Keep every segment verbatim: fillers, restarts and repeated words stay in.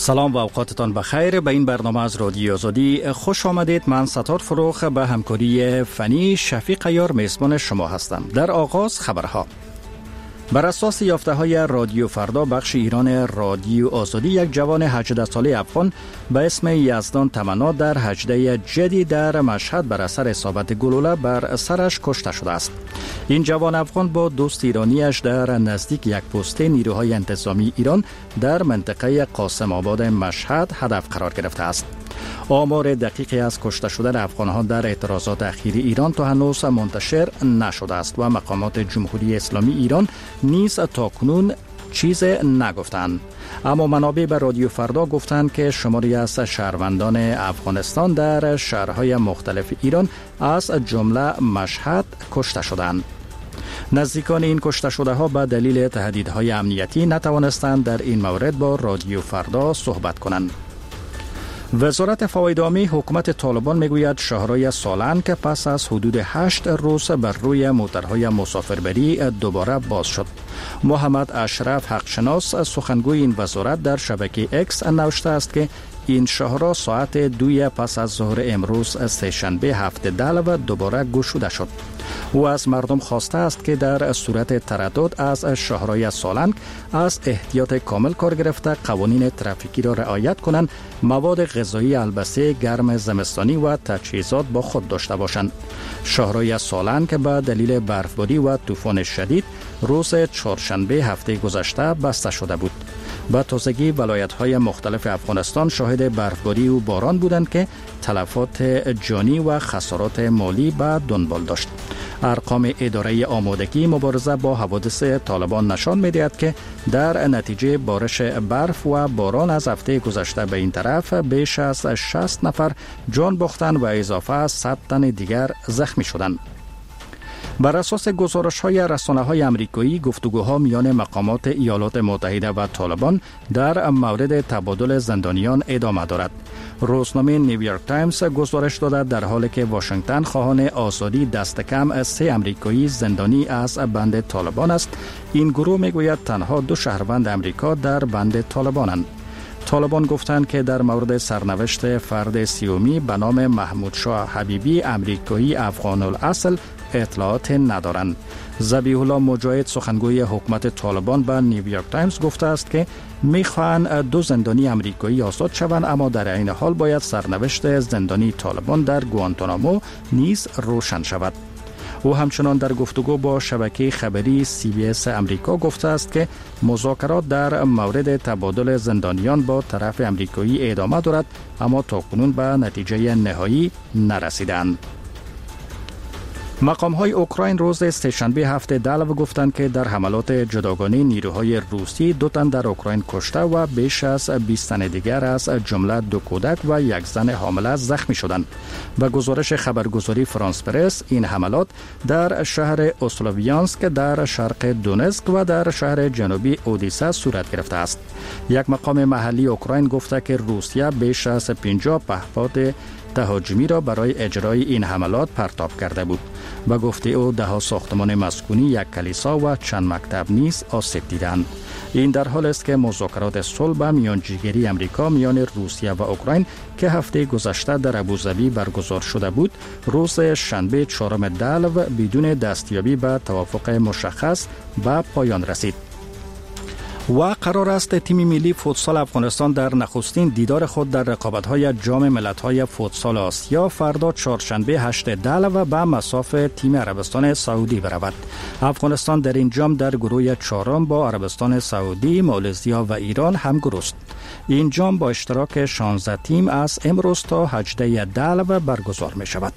سلام و اوقاتتان بخیر. به این برنامه از رادیو آزادی خوش آمدید. من ستار فروخ به همکاری فنی شفیق عیار میزبان شما هستم. در آغاز خبرها. بر اساس یافته های رادیو فردا بخش ایران رادیو آزادی، یک جوان هجده ساله افغان به اسم یزدان تمنا در هجده جدی در مشهد بر اثر اصابت گلوله بر سرش کشته شده است. این جوان افغان با دوست ایرانیش در نزدیک یک پست نیروهای انتظامی ایران در منطقه قاسم آباد مشهد هدف قرار گرفته است. آمار دقیقی از کشته شدن افغان‌ها در اعتراضات اخیر ایران تا هنوز منتشر نشده است و مقامات جمهوری اسلامی ایران نیز تاکنون چیز نگفتند. اما منابع به رادیو فردا گفتند که شماری از شهروندان افغانستان در شهرهای مختلف ایران از جمله مشهد کشته شدند. نزدیکان این کشته شده ها به دلیل تهدیدهای امنیتی نتوانستند در این مورد با رادیو فردا صحبت کنند. وزارت فواید عامی حکومت طالبان میگوید شهرهای سالنگ که پس از حدود هشت روز بر روی موترهای مسافربری دوباره باز شد. محمد اشرف حقشناس سخنگوی این وزارت در شبکه اکس نوشته است که این شهرها ساعت دوی پس از ظهر امروز سه‌شنبه هفته دلو دوباره گشوده شد. او از مردم خواسته است که در صورت تردد از شهرهای سالنگ از احتیاط کامل کار گرفته قوانین ترافیکی را رعایت کنند، مواد غذایی، البسه گرم زمستانی و تجهیزات با خود داشته باشند. شهرهای سالنگ که به دلیل برفباری و طوفان شدید روز چهارشنبه هفته گذشته بسته شده بود. به تازگی ولایت‌های مختلف افغانستان شاهد برفباری و باران بودند که تلفات جانی و خسارات مالی به دنبال داشت. ارقام اداره آمادگی مبارزه با حوادث طالبان نشان می‌دهد که در نتیجه بارش برف و باران از هفته گذشته به این طرف بیش از شصت نفر جان باختند و اضافه از صد تن دیگر زخمی شدند. بر اساس گزارش‌های رسانه‌های آمریکایی، گفتگوها میان مقامات ایالات متحده و طالبان در مورد تبادل زندانیان ادامه دارد. روزنامه نیویورک تایمز گزارش داده در حالی که واشنگتن خواهان آزادی دست کم سه آمریکایی زندانی از بند طالبان است، این گروه میگوید تنها دو شهروند آمریکا در بند طالبانند. طالبان گفتند که در مورد سرنوشت فرد سیومی به نام محمود شاه حبیبی آمریکایی افغان الاصل اطلاعات ندارند. ذبیح الله مجاهد سخنگوی حکومت طالبان به نیویورک تایمز گفته است که میخواهند دو زندانی آمریکایی آزاد شوند، اما در این حال باید سرنوشت زندانی طالبان در گوانتانامو نیز روشن شود. او همچنان در گفتگو با شبکه خبری سی بی اس امریکا گفته است که مذاکرات در مورد تبادل زندانیان با طرف آمریکایی ادامه دارد، اما تاکنون به نتیجه نهایی نرسیدند. مقام‌های اوکراین روز سه‌شنبه هفته دلو گفتند که در حملات جداگانه نیروهای روسی دو تن در اوکراین کشته و بیش از بیست تن دیگر از جمله دو کودک و یک زن حامله زخمی شدند. به گزارش خبرگزاری فرانس پرس، این حملات در شهر اسلوویانسک در شرق دونتسک و در شهر جنوبی اودیسا صورت گرفته است. یک مقام محلی اوکراین گفته که روسیه بیش از پنجاه پهپاد تهاجمی را برای اجرای این حملات پرتاب کرده بود. به گفته او ده ساختمان مسکونی، یک کلیسا و چند مکتب نیز آسیب دیدند. این در حال است که مذاکرات صلح به میانجیگری امریکا میان روسیه و اوکراین که هفته گذشته در ابوظبی برگزار شده بود، روز شنبه چهارم دلو بدون دستیابی به توافق مشخص به پایان رسید. و قرار است تیم ملی فوتسال افغانستان در نخستین دیدار خود در رقابت‌های جام ملت‌های فوتسال آسیا فردا چهارشنبه هشت دلو به مصاف تیم عربستان سعودی برود. افغانستان در این جام در گروه چهارم با عربستان سعودی، مالزیا و ایران همگروه است. این جام با اشتراک شانزده تیم از امروز تا هجده دلو برگزار می شود.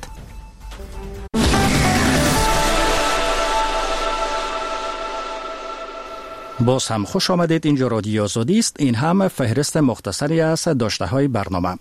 باز هم خوش آمدید. اینجا رادیو آزادی است. این هم فهرست مختصری از داشته های برنامه.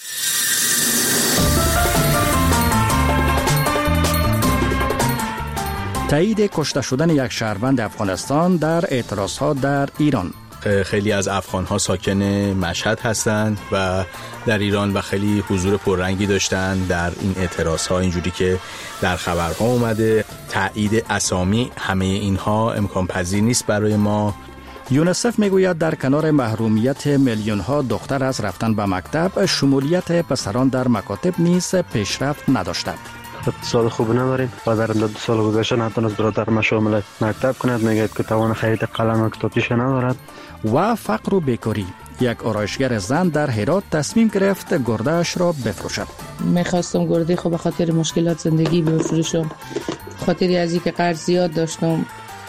تایید کشته شدن یک شهروند افغانستان در اعتراضها در ایران. خیلی از افغان‌ها ساکن مشهد هستند و در ایران و خیلی حضور پررنگی داشتن در این اعتراض‌ها، اینجوری که در خبرها اومده. تایید اسامی همه اینها امکان پذیر نیست برای ما. یونیسف میگوید در کنار محرومیت میلیون ها دختر از رفتن به مکتب، شمولیت پسران در مکاتب نیز پیشرفت نداشته. اقتصاد خوب نداریم و در دو سال گذشته نتونست برادرم شامل مکتب کند. میگه که توان خرید قلم و کتابچه ندارد. و فقر و بیکاری. یک آرایشگر زن در هرات تصمیم گرفت گرده‌اش را بفروشد. میخواستم گرده خود به خاطر مشکلات زندگی بفروشم، خاطری از اینکه قرض زیاد داشتم.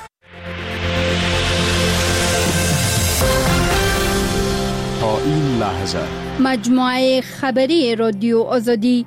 تا این لحظه مجموعه خبری رادیو آزادی.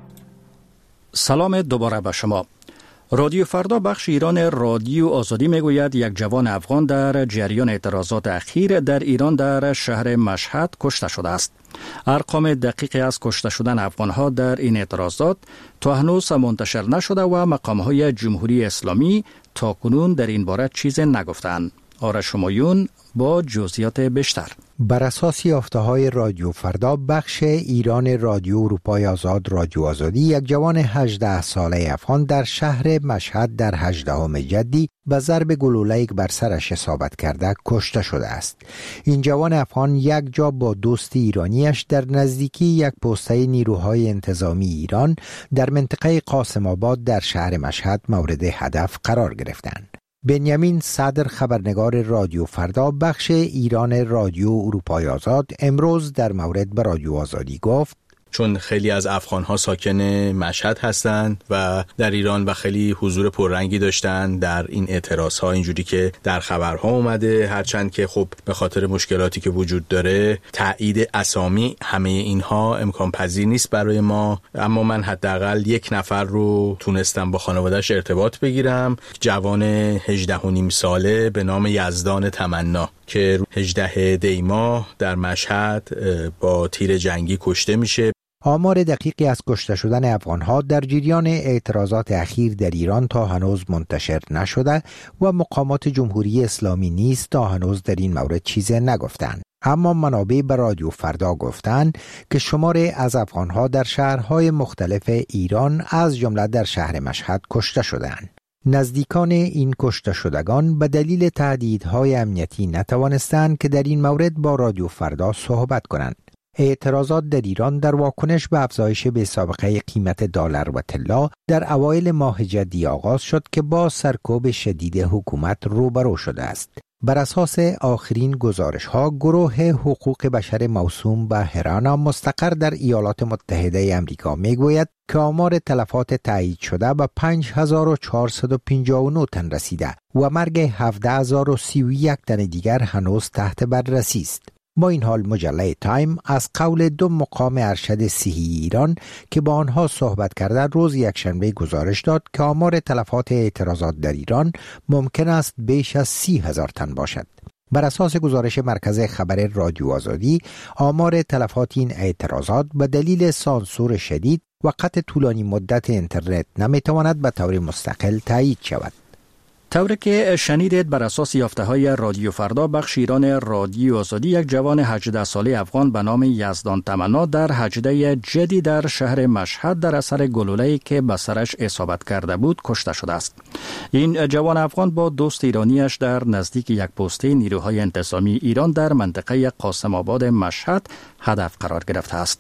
سلام دوباره به شما. رادیو فردا بخش ایران رادیو آزادی میگوید یک جوان افغان در جریان اعتراضات اخیر در ایران در شهر مشهد کشته شده است. ارقام دقیقی از کشته شدن افغانها در این اعتراضات تا هنوز منتشر نشده و مقامهای جمهوری اسلامی تا کنون در این باره چیزی نگفتند. آرش همایون با جزئیات بیشتر. بر اساس یافته‌های رادیو فردا بخش ایران رادیو اروپای آزاد رادیو آزادی، یک جوان هجده ساله افغان در شهر مشهد در هجدهم جدی به ضرب گلوله‌ای بر سرش اصابت کرده کشته شده است. این جوان افغان یک جا با دوست ایرانیش در نزدیکی یک پسته نیروهای انتظامی ایران در منطقه قاسم آباد در شهر مشهد مورد هدف قرار گرفتند. بنیامین صدر خبرنگار رادیو فردا بخش ایران رادیو اروپای آزاد امروز در مورد به رادیو آزادی گفت چون خیلی از افغان‌ها ساکن مشهد هستند و در ایران و خیلی حضور پررنگی داشتن در این اعتراض‌ها، اینجوری که در خبرها اومده، هرچند که خب به خاطر مشکلاتی که وجود داره تایید اسامی همه اینها امکان پذیر نیست برای ما، اما من حداقل یک نفر رو تونستم با خانواده‌اش ارتباط بگیرم، جوان هجده و نیم ساله به نام یزدان تمنا که هجدهم دی ماه در مشهد با تیر جنگی کشته میشه. آمار دقیقی از کشته شدن افغانها در جریان اعتراضات اخیر در ایران تا هنوز منتشر نشده و مقامات جمهوری اسلامی نیز تا هنوز در این مورد چیزی نگفتند. اما منابع به رادیو فردا گفتند که شماری از افغانها در شهرهای مختلف ایران از جمله در شهر مشهد کشته شدند. نزدیکان این کشته شدگان به دلیل تهدیدهای امنیتی نتوانستند که در این مورد با رادیو فردا صحبت کنند. اعتراضات در ایران در واکنش به افزایش بی‌سابقه قیمت دلار و طلا در اوایل ماه جدی آغاز شد که با سرکوب شدید حکومت روبرو شده است. بر اساس آخرین گزارش‌ها، گروه حقوق بشر موسوم به هرانا مستقر در ایالات متحده آمریکا میگوید که آمار تلفات تایید شده به پنج هزار و چهارصد و پنجاه و نه تن رسیده و مرگ هفده هزار و سی و یک تن دیگر هنوز تحت بررسی است. با این حال مجله تایم از قول دو مقام ارشد صحی ایران که با آنها صحبت کرده روز یکشنبه گزارش داد که آمار تلفات اعتراضات در ایران ممکن است بیش از سی هزار تن باشد. بر اساس گزارش مرکز خبر رادیو آزادی، آمار تلفات این اعتراضات به دلیل سانسور شدید و قطع طولانی مدت اینترنت نمیتواند به طور مستقل تایید شود. طوری که شنیدید، بر اساس یافته‌های رادیو فردا بخش ایران رادیو آزادی، یک جوان هجده ساله افغان به نام یزدان تمنا در هجده جدی در شهر مشهد در اثر گلوله‌ای که به سرش اصابت کرده بود کشته شده است. این جوان افغان با دوست ایرانیش در نزدیک یک پسته نیروهای انتظامی ایران در منطقه قاسم آباد مشهد هدف قرار گرفته است.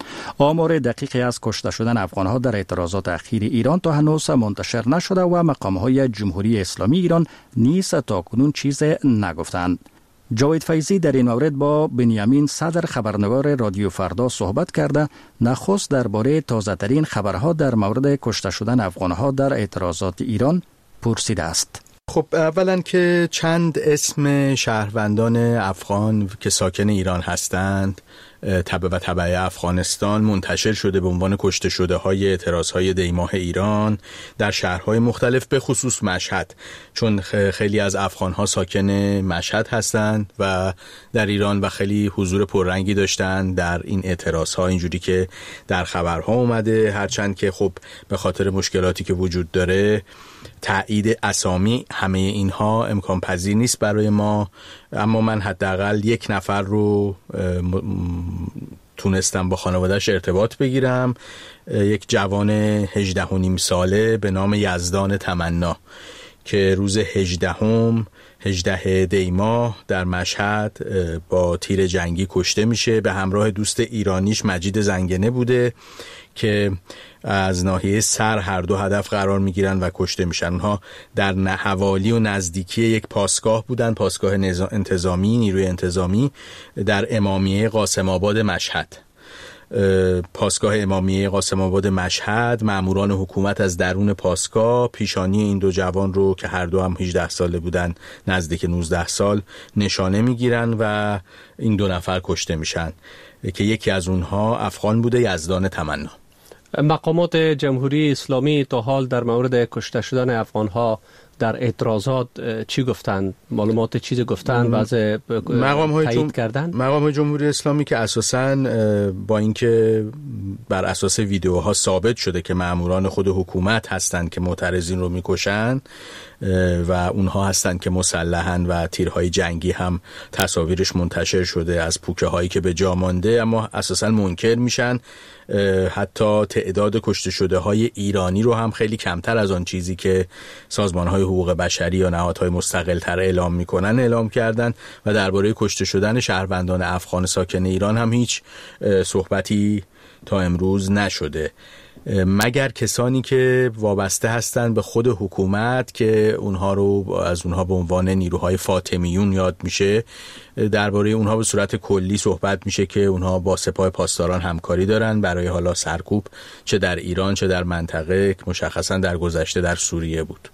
آمار دقیقی از کشته شدن افغانها در اعتراضات اخیر ایران تا هنوز منتشر نشده و مقامهای جمهوری اسلامی ایران نیز تا کنون چیز نگفتند. جاوید فیضی در این مورد با بنیامین صدر خبرنگار رادیو فردا صحبت کرده نخست درباره تازه‌ترین خبرها در مورد کشته شدن افغانها در اعتراضات ایران پرسیده است. خب اولا که چند اسم شهروندان افغان که ساکن ایران هستند تبع و تبع افغانستان منتشر شده به عنوان کشته شده های اعتراض های دیماه ایران در شهرهای مختلف، به خصوص مشهد، چون خیلی از افغان ها ساکن مشهد هستند و در ایران و خیلی حضور پررنگی داشتن در این اعتراض ها، اینجوری که در خبرها اومده، هرچند که خب به خاطر مشکلاتی که وجود داره تایید اسامی همه اینها امکان پذیر نیست برای ما، اما من حداقل یک نفر رو تونستم با خانواده‌اش ارتباط بگیرم، یک جوان هجده و نیم ساله به نام یزدان تمنا که روز هجدهم هجدهم دی ماه در مشهد با تیر جنگی کشته میشه. به همراه دوست ایرانیش مجید زنگنه بوده که از ناحیه سر هر دو هدف قرار میگیرن و کشته میشن. اونها در حوالی و نزدیکی یک پاسگاه بودن، پاسگاه انتظامی، نیروی انتظامی در امامیه قاسم آباد مشهد. پاسگاه امامیه قاسم آباد مشهد، ماموران حکومت از درون پاسگاه پیشانی این دو جوان رو که هر دو هم هجده ساله بودن، نزدیک نوزده سال، نشانه میگیرن و این دو نفر کشته میشن که یکی از اونها افغان بوده، یزدان تمنا. مقامات جمهوری اسلامی تا حال در مورد کشته شدن افغان‌ها در اعتراضات چی گفتند؟ معلومات چیزی گفتند؟ بعضی تایید کردند؟ مقام های جمهوری اسلامی که اساساً با اینکه بر اساس ویدیوها ثابت شده که ماموران خود حکومت هستند که معترضین رو میکشن و اونها هستند که مسلحن و تیرهای جنگی هم تصاویرش منتشر شده از پوکه هایی که به جا مانده، اما اساساً منکر میشن. حتی تعداد کشته شده های ایرانی رو هم خیلی کمتر از آن چیزی که سازمان های حقوق بشری یا نهادهای مستقل تر اعلام میکنن اعلام کردن و درباره کشته شدن شهروندان افغان ساکن ایران هم هیچ صحبتی تا امروز نشده، مگر کسانی که وابسته هستند به خود حکومت که اونها رو از اونها به عنوان نیروهای فاطمیون یاد میشه. درباره اونها به صورت کلی صحبت میشه که اونها با سپاه پاسداران همکاری دارن برای حالا سرکوب چه در ایران چه در منطقه که مشخصا در گذشته در سوریه بود.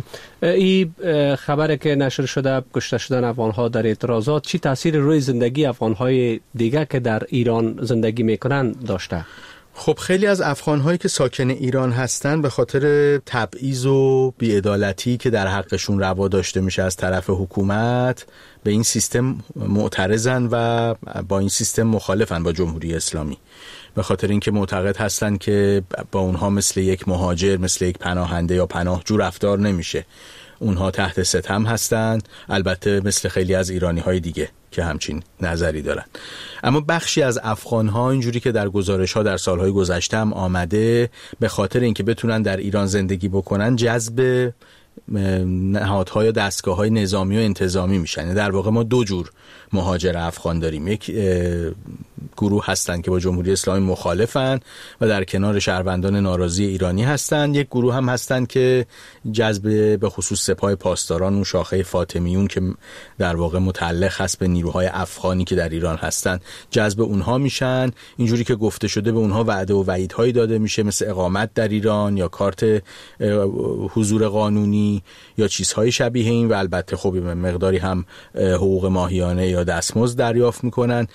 این خبری که نشر شده کشته شدن افغان‌ها در اعتراضات چی تاثیر روی زندگی افغان‌های دیگه که در ایران زندگی میکنن داشته؟ خب خیلی از افغان‌هایی که ساکن ایران هستن به خاطر تبعیض و بی‌عدالتی که در حقشون روا داشته میشه از طرف حکومت به این سیستم معترضن و با این سیستم مخالفن با جمهوری اسلامی، به خاطر اینکه معتقد هستن که با اونها مثل یک مهاجر، مثل یک پناهنده یا پناهجو رفتار نمیشه. اونها تحت ستم هستند، البته مثل خیلی از ایرانی‌های دیگه که همچین نظری دارن. اما بخشی از افغان‌ها اینجوری که در گزارش‌ها در سال‌های گذشته هم آمده، به خاطر اینکه بتونن در ایران زندگی بکنن جذب نهادهای یا دستگاه‌های نظامی و انتظامی میشن. در واقع ما دو جور مهاجر افغان داریم، یک گروه هستند که با جمهوری اسلامی مخالفن و در کنار شهروندان ناراضی ایرانی هستند، یک گروه هم هستند که جذب به خصوص سپاه پاسداران اون شاخه فاطمیون که در واقع متعلق هست به نیروهای افغانی که در ایران هستند جذب اونها میشن. اینجوری که گفته شده به اونها وعده و وعیدهایی داده میشه مثل اقامت در ایران یا کارت حضور قانونی یا چیزهای شبیه این و البته خب مقداری هم حقوق ماهیانه یا دستمزد دریافت میکنن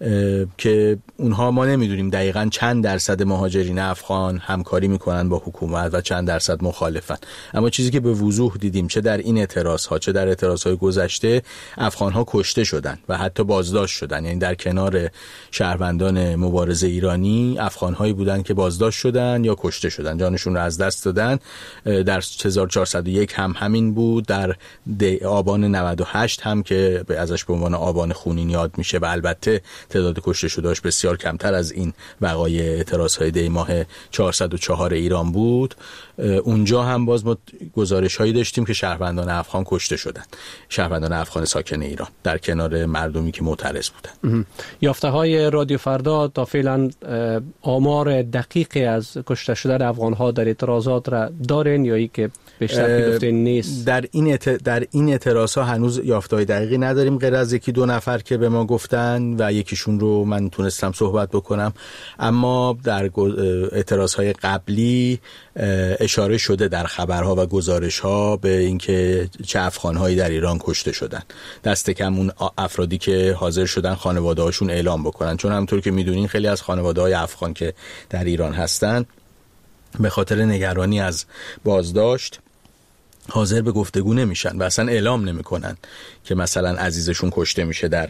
که اونها ما نمیدونیم دقیقاً چند درصد مهاجرین افغان همکاری میکنن با حکومت و چند درصد مخالفن. اما چیزی که به وضوح دیدیم چه در این اعتراض ها چه در اعتراض های گذشته، افغان ها کشته شدن و حتی بازداشت شدن. یعنی در کنار شهروندان مبارز ایرانی افغان هایی بودن که بازداشت شدن یا کشته شدن، جانشون رو از دست دادن. در هزار و چهارصد و یک هم همین بود، در آبان نود و هشت هم که ازش به عنوان آبان خونین یاد میشه و البته تعداد کشته شدهاش بسیار کمتر از این وقایع اعتراض‌های دی ماه چهارصد و چهار ایران بود. اونجا هم باز ما گزارش‌هایی داشتیم که شهروندان افغان کشته شدن، شهروندان افغان ساکن ایران در کنار مردمی که معترض بودن. یافته‌های رادیو فردا تا فعلا آمار دقیقی از کشته شدن افغان‌ها در اعتراضات را دارن یا ای که بیشتر گفته نیست؟ در این ات... در این اعتراض‌ها هنوز یافته‌های دقیقی نداریم غیر از یکی دو نفر که به ما گفتن و یکیشون رو من تونستم صحبت بکنم. اما در اعتراض‌های قبلی اشاره شده در خبرها و گزارش‌ها به اینکه چه افغان‌هایی در ایران کشته شدن. دست کم اون افرادی که حاضر شدن خانواده‌هاشون اعلام بکنن، چون همونطور که می‌دونین خیلی از خانواده‌های افغان که در ایران هستن به خاطر نگرانی از بازداشت حاضر به گفتگو نمیشن و اصلا اعلام نمیکنن که مثلا عزیزشون کشته میشه در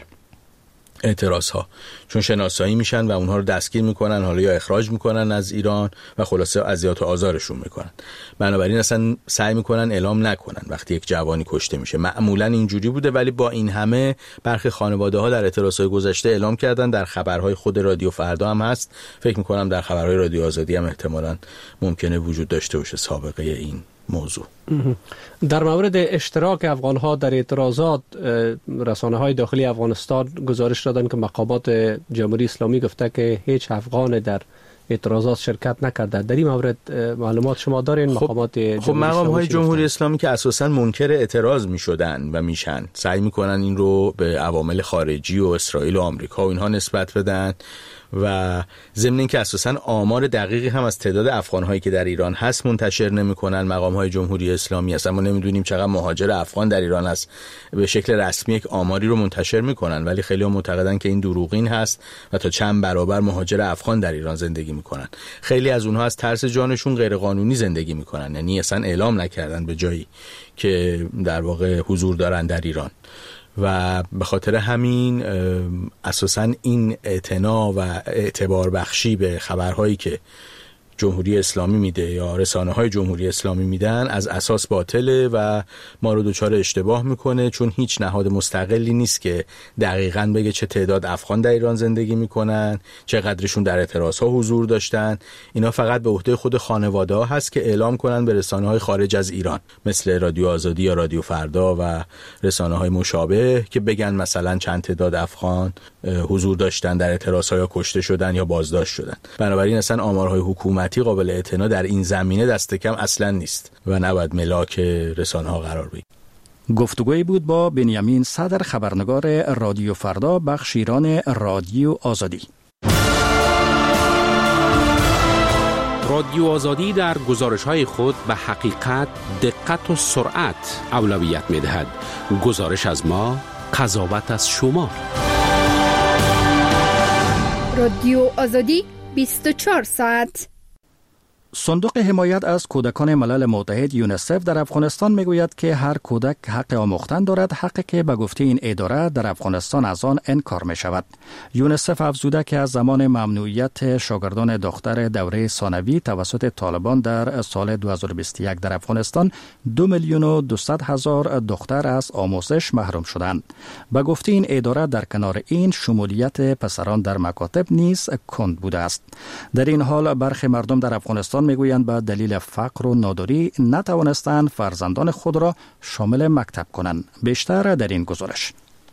اعتراض ها، چون شناسایی میشن و اونها رو دستگیر میکنن، حالا یا اخراج میکنن از ایران و خلاصه اذیت و آزارشون میکنن. بنابراین اصلا سعی میکنن اعلام نکنن وقتی یک جوانی کشته میشه. معمولا اینجوری بوده، ولی با این همه برخی خانواده ها در اعتراض های گذشته اعلام کردن، در خبرهای خود رادیو فردا هم هست، فکر میکنم در خبرهای رادیو آزادی هم احتمالاً ممکنه وجود داشته باشه سابقه این موضوع. در مورد اشتراک افغان‌ها در اعتراضات، رسانه‌های داخلی افغانستان گزارش دادن که مقامات جمهوری اسلامی گفته که هیچ افغان در اعتراضات شرکت نکرده. در این مورد معلومات شما دارین؟ خب مقامات خب مقام‌های جمهوری اسلامی که اساساً منکر اعتراض می‌شدن و میشن، سعی می‌کنن این رو به عوامل خارجی و اسرائیل و آمریکا و اینها نسبت بدن و ضمن اینکه اساساً آمار دقیقی هم از تعداد افغان‌هایی که در ایران هست منتشر نمی‌کنن مقام‌های جمهوری اسلامی. اصلا ما نمی‌دونیم چقدر مهاجر افغان در ایران هست. به شکل رسمی یک آماری رو منتشر می‌کنن ولی خیلی‌ها معتقدن که این دروغین هست و تا چند برابر مهاجر افغان در ایران زندگی می‌کنن. خیلی از اونها از ترس جانشون غیرقانونی زندگی می‌کنن، یعنی اصلا اعلام نکردن به جایی که در واقع حضور دارن در ایران. و به خاطر همین اساساً این اعتنا و اعتبار بخشی به خبرهایی که جمهوری اسلامی میده یا رسانه‌های جمهوری اسلامی میدن از اساس باطله و ما رو دچار اشتباه میکنه، چون هیچ نهاد مستقلی نیست که دقیقاً بگه چه تعداد افغان در ایران زندگی میکنن، چقدرشون در اعتراض‌ها حضور داشتن. اینا فقط به عهده خود خانواده‌ها هست که اعلام کنن به رسانه‌های خارج از ایران مثل رادیو آزادی یا رادیو فردا و رسانه‌های مشابه که بگن مثلا چند تعداد افغان حضور داشتن در اعتراض‌ها یا کشته شدن یا بازداشت شدن. بنابراین اصلا آمارهای حکومتی قابل اعتنا در این زمینه دست کم اصلا نیست و نباید ملاک رسانه‌ها قرار بگیره. گفتگویی بود با بنیامین صدر، خبرنگار رادیو فردا بخش ایران رادیو آزادی. رادیو آزادی در گزارش‌های خود به حقیقت، دقت و سرعت اولویت می‌دهد. گزارش از ما، قضاوت از شما. رادیو آزادی بیست و چهار ساعت. صندوق حمایت از کودکان ملل متحد یونیسف در افغانستان میگوید که هر کودک حق آموختن دارد، حقی که به گفته این اداره در افغانستان از آن انکار می شود. یونیسف افزوده که از زمان ممنوعیت شاگردان دختر دوره ثانوی توسط طالبان در سال دو هزار و بیست و یک در افغانستان دو میلیون و دویست هزار دختر از آموزش محروم شدند. به گفته این اداره در کنار این شمولیت پسران در مکاتب نیز کند بوده است. در این حال برخی مردم در افغانستان میگویند به دلیل فقر و ناداری نتوانستند فرزندان خود را شامل مکتب کنند. بیشتر در این گزارش.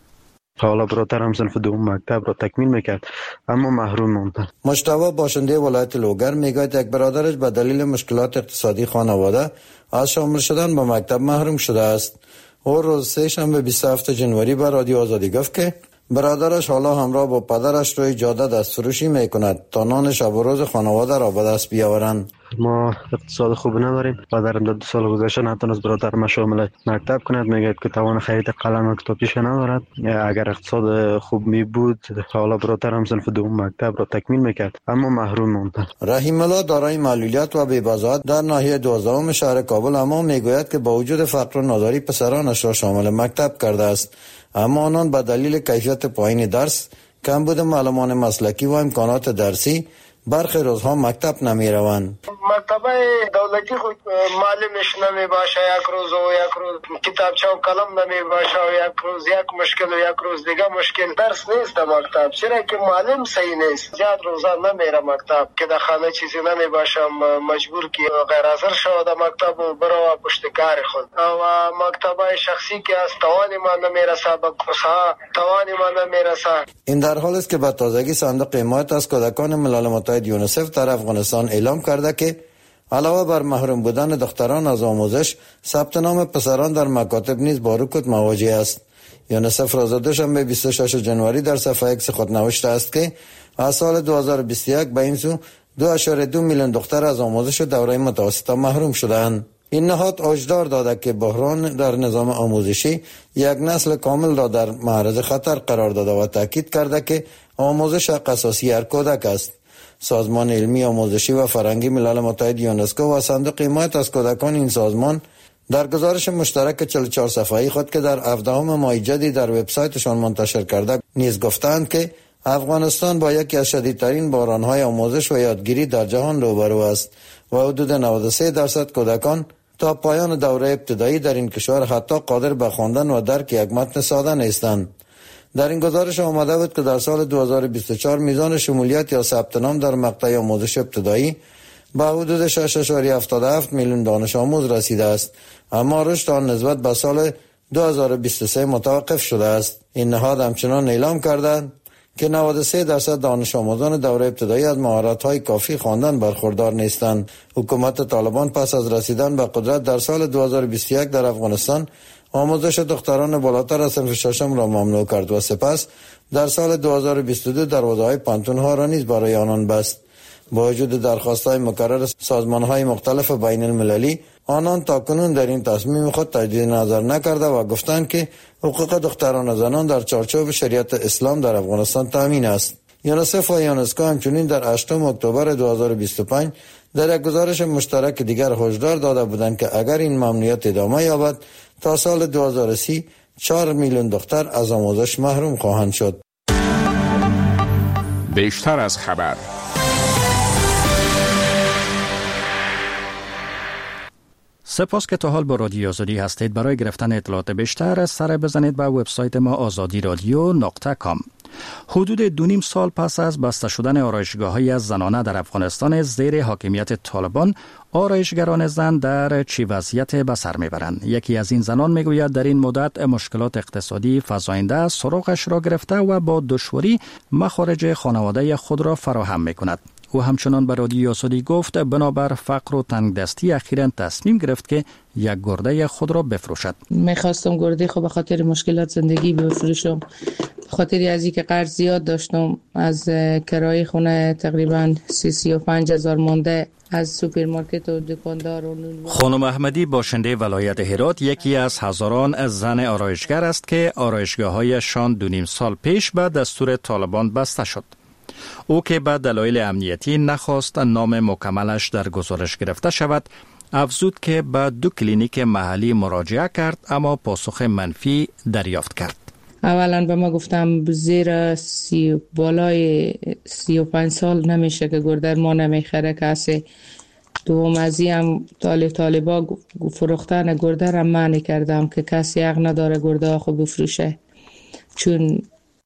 حالا برادرم صنف دوم مکتب را تکمیل میکرد اما محروم ماند. مجتبی باشنده ولایت لوگر میگوید یک برادرش به دلیل مشکلات اقتصادی خانواده از شامل شدن به مکتب محروم شده است. او روز سه شنبه بیست و هفتم ژانویه به رادیو آزادی گفت که برادرش حالا همراه با پدرش روی جاده دستفروشی میکند تا نان شب و روز خانواده را به دست بیاورند. ما اقتصاد خوب نداریم. پدرم در دو سال گذشته نتونست برادرم شامل مکتب کند. میگه که توان خرید قلم و کتابچه ندارد. اگر اقتصاد خوب می بود حالا برادرم صنف دوم مکتب را تکمیل میکرد اما محروم ماند. رحیم الله دارای معلولیت و بی‌بضاعت در ناحیه دوازدهم شهر کابل اما میگوید که با وجود فقر و ناداری پسرانش را شامل مکتب کرده است، اما آنان به دلیل کیفیت پایین درس، کمبود معلمان مسلکی و امکانات درسی برخی روزها مکتب نمی روند. مکتب دولتی خود معلمش نمی باشه، یک روز و یک روز کتابچه و قلم نمی باشه و یک روز یک مشکل و یک روز دیگه مشکل. درس نیست مکتب، چرا که معلم صحیح نیست. زیاد روزا نمیره مکتب که در خانه چیزی نمی باشه، مجبور که غیر حاضر شود مکتب و برو پشت کار خود. و مکتب شخصی که از توانی ما نمیرسه، به کورس‌ها توانی ما نمیرسه. این در حال است که به تازگی صندوق حمایت از کودکان ملل متحد یونیسف در افغانستان اعلام کرده که علاوه بر محروم بودن دختران از آموزش، ثبت نام پسران در مکاتب نیز با رکود مواجه است. یونیسف روز دوشنبه بیست و ششم ژانویه در صفحه ایکس خود نوشته است که از سال دو هزار و بیست و یک به این سو دو اشاره دو میلیون دختر از آموزش دوره متوسطه محروم شدند. این نهاد هشدار داده که بحران در نظام آموزشی یک نسل کامل را در معرض خطر قرار داده و تاکید کرده که آموزش حق اساسی هر کودک است. سازمان علمی آموزشی و فرهنگی ملل متحد یونسکو و صندوق حمایت از کودکان این سازمان در گزارش مشترک چهل و چهار صفحه‌ای خود که در هفدهم ماه جدی در وبسایتشان منتشر کرده نیز گفتند که افغانستان با یکی از شدیدترین بحران‌های آموزش و یادگیری در جهان روبرو است و حدود نود و سه درصد کودکان تا پایان دوره ابتدایی در این کشور حتی قادر به خواندن و درک یک متن ساده نیستند. در این گزارش آمده بود که در سال دو هزار و بیست و چهار میزان شمولیت یا ثبت نام در مقطع آموزش ابتدایی به حدود شش ممیز هفتاد و هفت میلیون دانش آموز رسیده است، اما رشد آن نسبت به سال دو هزار و بیست و سه متوقف شده است. این نهاد همچنان اعلام کرده که نود و سه درصد دانش آموزان دوره ابتدایی از مهارت‌های کافی خواندن برخوردار نیستند. حکومت طالبان پس از رسیدن به قدرت در سال دو هزار و بیست و یک در افغانستان آموزش دختران بالاتر از صنف ششم را ممنوع کرد و سپس در سال دو هزار و بیست و دو دروازه‌های پانتون‌ها را نیز برای آنان بست. با وجود درخواست‌های مکرر سازمان‌های مختلف بین المللی، آنان تاکنون در این تصمیم خود تجدید نظر نکرده و گفتند که حقوق دختران و زنان در چارچوب شریعت اسلام در افغانستان تامین است. یونیسف و یونسکو همچنین در هشتم اکتبر دو هزار و بیست و پنج در یک گزارش مشترک دیگر هشدار داده بودند که اگر این ممنوعیت ادامه یابد تا سال دو هزار و سی چهار میلیون دختر از آموزش محروم خواهند شد. بیشتر از خبر. سپاس که تا حال با رادیو آزادی هستید. برای گرفتن اطلاعات بیشتر سر بزنید به وبسایت ما آزادی رادیو نقطه کام. حدود دو نیم سال پس از بسته شدن آرایشگاه‌های از زنانه در افغانستان زیر حاکمیت طالبان، آرایشگران زن در چی وضعیت به سر میبرند؟ یکی از این زنان میگوید در این مدت مشکلات اقتصادی فزاینده سراغش را گرفته و با دشواری مخارج خانواده خود را فراهم میکند. او همچنان به رادیو آزادی گفت بنابر فقر و تنگدستی اخیراً تصمیم گرفت که یک گرده خود را بفروشد. میخواستم گرده خود به خاطر مشکلات زندگی بفروشم، خاطری از اینکه قرض زیاد داشتم، از کرایه خونه تقریبا سی سی و پنج هزار مونده، از سوپرمارکت و دکاندار و نون. خانم احمدی باشنده ولایت هرات یکی از هزاران زن آرایشگر است که آرایشگاه‌هایشان دو نیم سال پیش به دستور طالبان بسته شد. او که به دلایل امنیتی نخواست نام مکملش در گزارش گرفته شود، افزود که به دو کلینیک محلی مراجعه کرد اما پاسخ منفی دریافت کرد. اولا به ما گفتم زیر سی بالای سی و پنج سال نمیشه که گرده ما نمیخره کسی. دوم ازی هم طالب طالبا فروختن گرده را منع کردم که کسی حق نداره گرده خود بفروشه، چون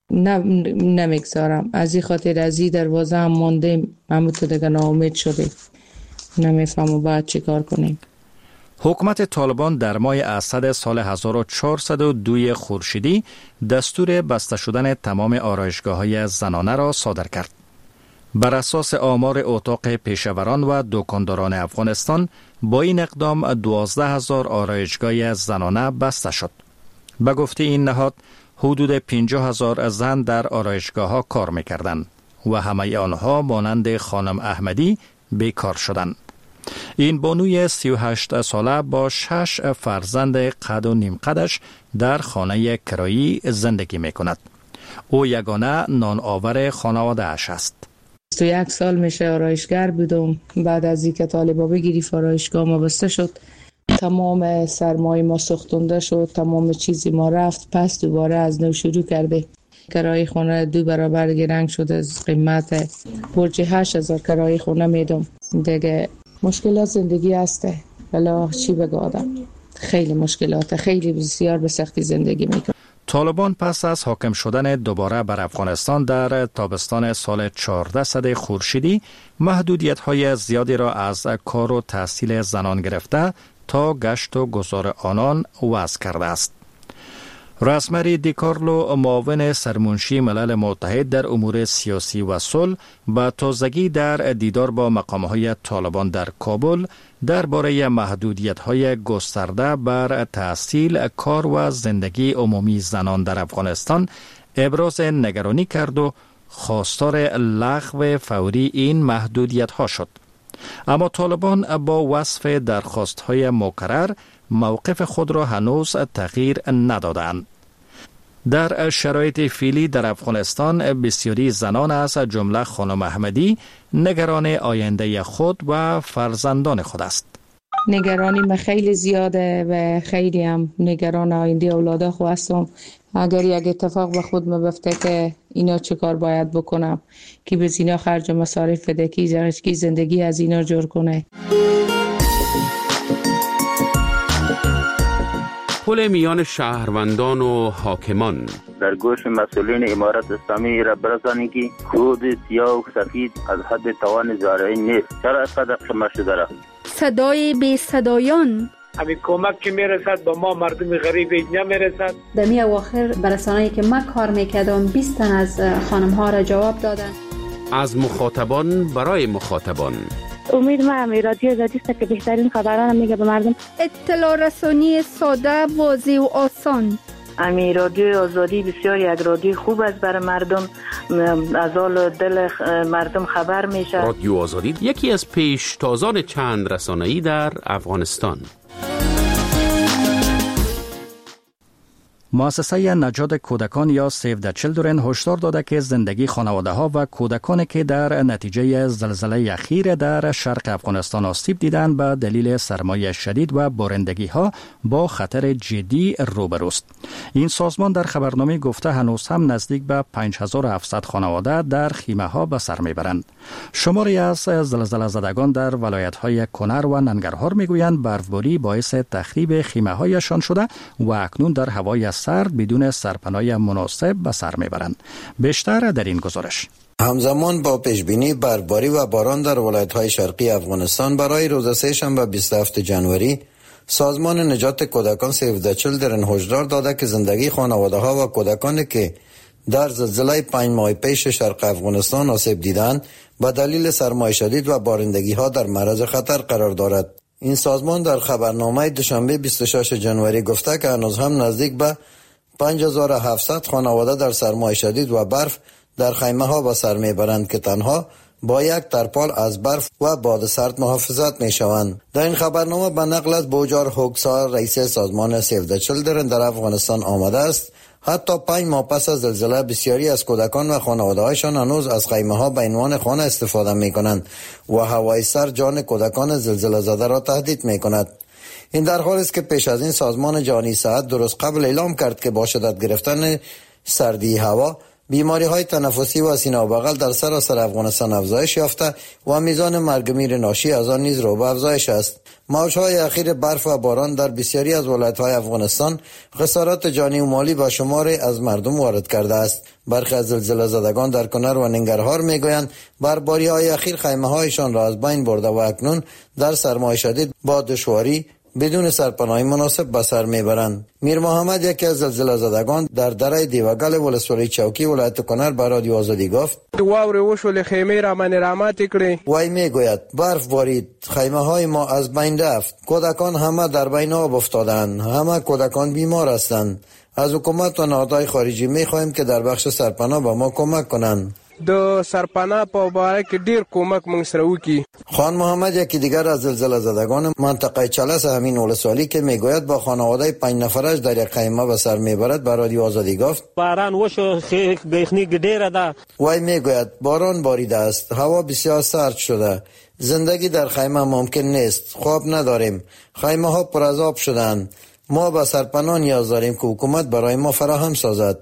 نمیگذارم. از این خاطر از این دروازه هم موندیم، همون تو دیگه ناامید شدیم، نمیفهمم باید چی کار کنیم. حکومت طالبان در ماه اسد سال هزار و چهارصد و دو خورشیدی دستور بسته شدن تمام آرایشگاه‌های زنانه را صادر کرد. بر اساس آمار اتاق پیشوران و دکانداران افغانستان با این اقدام دوازده هزار آرایشگاه زنانه بسته شد. به گفته این نهاد حدود پنجاه هزار زن در آرایشگاه‌ها کار می‌کردند و همه آنها مانند خانم احمدی بیکار شدند. این بانوی سی و هشت ساله با شش فرزند قد و نیم قدش در خانه کرایی زندگی می‌کند. او یگانه نان آور خانواده اش است. بیست و یک سال میشه آرایشگر بودم. بعد از اینکه طالبا بگیری آرایشگاه ما بسته شد، تمام سرمایه ما سوختونده شد، تمام چیزی ما رفت، پس دوباره از نو شروع کرده. کرایه خونه دو برابر گرنگ شده از قیمت. برج هشت هزار کرایه خونه میدم. دیگه مشکلات زندگی هسته، ولی چی بگم آدم، خیلی مشکلات، خیلی بسیار به سختی زندگی میکنه. طالبان پس از حاکم شدن دوباره بر افغانستان در تابستان سال چهارصد خورشیدی محدودیت‌های زیادی را از کار و تحصیل زنان گرفته تا گشت و گذار آنان وضع کرده است. راسمری دیکارلو، معاون سرمنشی ملل متحد در امور سیاسی و صلح، با تازگی در دیدار با مقام‌های طالبان در کابل درباره محدودیت‌های گسترده بر تحصیل، کار و زندگی عمومی زنان در افغانستان ابراز نگرانی کرد و خواستار لغو فوری این محدودیت‌ها شد. اما طالبان با وصف درخواست‌های مکرر موقف خود را هنوز تغییر ندادند. در شرایط فعلی در افغانستان بسیاری زنان از جمله خانم احمدی نگران آینده خود و فرزندان خود است. نگرانی من خیلی زیاده و خیلی هم نگران آینده اولادا خود هستم. اگر یک اتفاق به خود میفته که اینا چه کار باید بکنم که به اینا خرج مصارف بده که زندگی از اینا جور کنه. تداخل میان شهروندان و حاکمان. در گوش مسئولین امارت اسلامی را برسانید که کود سیاه و سفید از حد توان زارعی نیست. چرا اینقدر خاموش شده؟ صدای بی صدایان. همین کمک که میرسد به ما مردم غریب نمیرسد. در می اواخر برسانه‌ای که ما کار میکردم بیست تن از خانم ها را جواب دادن. از مخاطبان برای مخاطبان. امید ما هم رادیو آزادی است که بهترین خبران میگه به مردم. اطلاع رسانی ساده، واضح و آسان. امی رادیو آزادی بسیار یک رادیو خوب است برای مردم، از حال دل مردم خبر میشه. رادیو آزادی یکی از پیشتازان چند رسانه‌ای در افغانستان. مؤسسه نجات کودکان یا سیو د چیلدرن هشدار داده که زندگی خانواده ها و کودکانی که در نتیجه زلزله اخیر در شرق افغانستان آسیب دیدند به دلیل سرمایه شدید و بارندگی ها با خطر جدی روبروست. این سازمان در خبرنامه گفته هنوز هم نزدیک به پنج هزار و هفتصد خانواده در خیمه ها به سر میبرند. شماری از زلزله زدگان در ولایت های کنر و ننگرهار میگویند برفباری باعث تخریب خیمه هایشان شده و اکنون در هوای سرد بدون سرپناه مناسب به سر میبرند. بیشتر در این گزارش. همزمان با پیشبینی برفباری و باران در ولایت‌های شرقی افغانستان برای روز سه‌شنبه بیست و هفتم ژانویه، سازمان نجات کودکان سیو د چیلدرن هشدار داده که زندگی خانواده‌ها و کودکانی که در زلزله پنج ماه پیش شرق افغانستان آسیب دیدند به دلیل سرمایه شدید و بارندگی‌ها در معرض خطر قرار دارد. این سازمان در خبرنامه دوشنبه بیست و ششم ژانویه گفته که هنوز هم نزدیک به پنج هزار و هفتصد خانواده در سرمایه شدید و برف در خیمه ها به سر میبرند که تنها با یک ترپال از برف و باد سرد محافظت می شوند. در این خبرنامه به نقل از بوجار هوکسار رئیس سازمان سیو د چیلدرن در افغانستان آمده است حتی پنج ماه پس از زلزله بسیاری از کودکان و خانواده‌هایشان هنوز از خیمه ها به عنوان خانه استفاده می کنند و هوای سرد جان کودکان زلزله زده را تهدید می کند. این در حالی است که پیش از این سازمان جهانی صحت درست قبل اعلام کرد که با شدت گرفتن سردی هوا بیماری های تنفسی و سینه و بغل در سراسر افغانستان افزایش یافته و میزان مرگ میر ناشی از آن نیز رو به افزایش است. موج‌های اخیر برف و باران در بسیاری از ولایت‌های افغانستان خسارات جانی و مالی به شمار از مردم وارد کرده است. برخی از زلزله زدگان در کنر و ننگرهار میگویند برفباری‌های اخیر خیمه‌هایشان را از بین برده و اکنون در سرمایه شدید با دشواری بدون سرپناهی مناسب به سر میبرند. میر محمد یکی از زلزله زدگان در دره دیوگل ولسوالی چوکی ولایت کنر به رادیو آزادی گفت واوره وشول خیمه را من رحمت کړي. وای میگوید برف بارید، خیمه های ما از بین رفت، کودکان همه در بین آب افتادند، همه کودکان بیمار هستند. از حکومت و نهادهای خارجی میخواهیم که در بخش سرپناه به ما کمک کنند. د سرپناه په باره کې ډیر کومک موږ سره وکړي. خان محمد یکی دیگر از زلزله زدگان منطقه چلس همین ولسوالی که میگوید با خانواده پنج نفرش در یک خیمه به سر میبرد به رادیو آزادی گفت باران وشو بیخنی ډیره ده. وای میگوید باران باریده است، هوا بسیار سرد شده، زندگی در خیمه ممکن نیست، خواب نداریم، خیمه ها پر از آب شدند، ما به سرپناه نیاز داریم که حکومت برای ما فراهم سازد.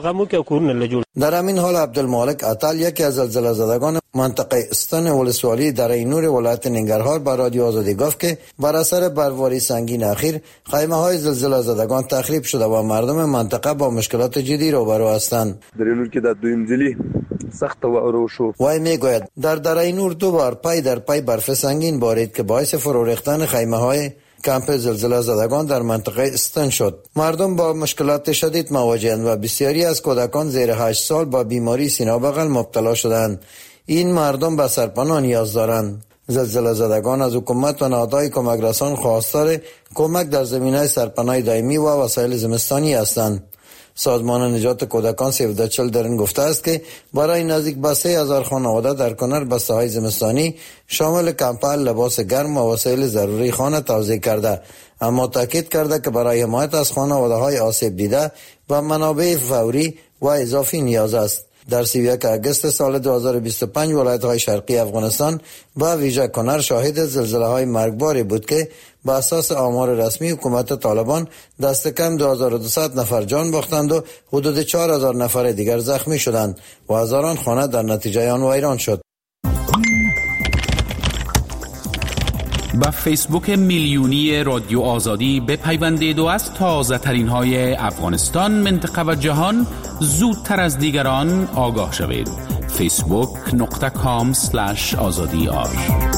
در همین حال عبدالمالک عطل یکی از زلزله زدگان منطقه استان ولسوالی در اینور ولایت ننگرهار به رادیو آزادی گفت که بر اثر برفباری سنگین اخیر خیمه های زلزله زدگان تخریب شده و مردم منطقه با مشکلات جدی روبرو هستند. در اینور که در دویم ځلی سخت و روشو وای میگوید در در اینور دو بار پای در پای برف سنگین بارید که باعث فرو ریختن خیمه های کمپ زلزله زدگان در منطقه استان شد. مردم با مشکلات شدید مواجهند و بسیاری از کودکان زیر هشت سال با بیماری سینه و بغل مبتلا شدند. این مردم به سرپناه نیاز دارند. زلزله زدگان از حکومت و نهادهای کمک رسان خواستار کمک در زمینه سرپناه دائمی و وسایل زمستانی هستند. سازمان نجات کودکان سیو د چیلدرن گفته است که برای نزدیک به سه هزار خانواده در کنر بسته‌های زمستانی شامل کمپل، لباس گرم و وسایل ضروری خانه توزیع کرده، اما تاکید کرده که برای حمایت از خانواده‌های آسیب دیده و منابع فوری و اضافی نیاز است. در سی و یک آگوست سال دو هزار و بیست و پنج ولایت‌های شرقی افغانستان با ویژه کنر شاهد زلزله‌های مرگباری بود که با اساس آمار رسمی حکومت طالبان دست کم دو هزار و دویست نفر جان باختند و حدود چهار هزار نفر دیگر زخمی شدند و هزاران خانه در نتیجه آن ویران شد. با فیسبوک میلیونی رادیو آزادی بپیوندید و از تازه ترین های افغانستان، منطقه و جهان زودتر از دیگران آگاه شوید. فیسبوک نقطه کام سلش آزادی آر